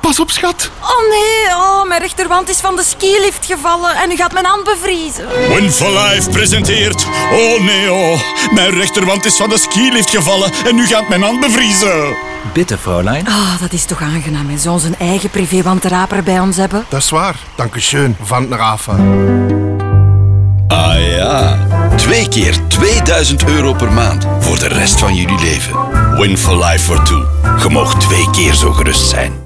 Pas op, schat. Oh nee, mijn rechterwand is van de skilift gevallen en nu gaat mijn hand bevriezen. Win for Life presenteert... Oh nee, oh. Mijn rechterwand is van de skilift gevallen en nu gaat mijn hand bevriezen. Bitte, Fräulein. Dat is toch aangenaam, hè, zo zijn eigen privéwanderaper bij ons hebben. Dat is waar. Dankeschön, Wanderafa. Ah ja, 2 keer 2000 euro per maand voor de rest van jullie leven. Win for Life for 2. Je mag 2 keer zo gerust zijn.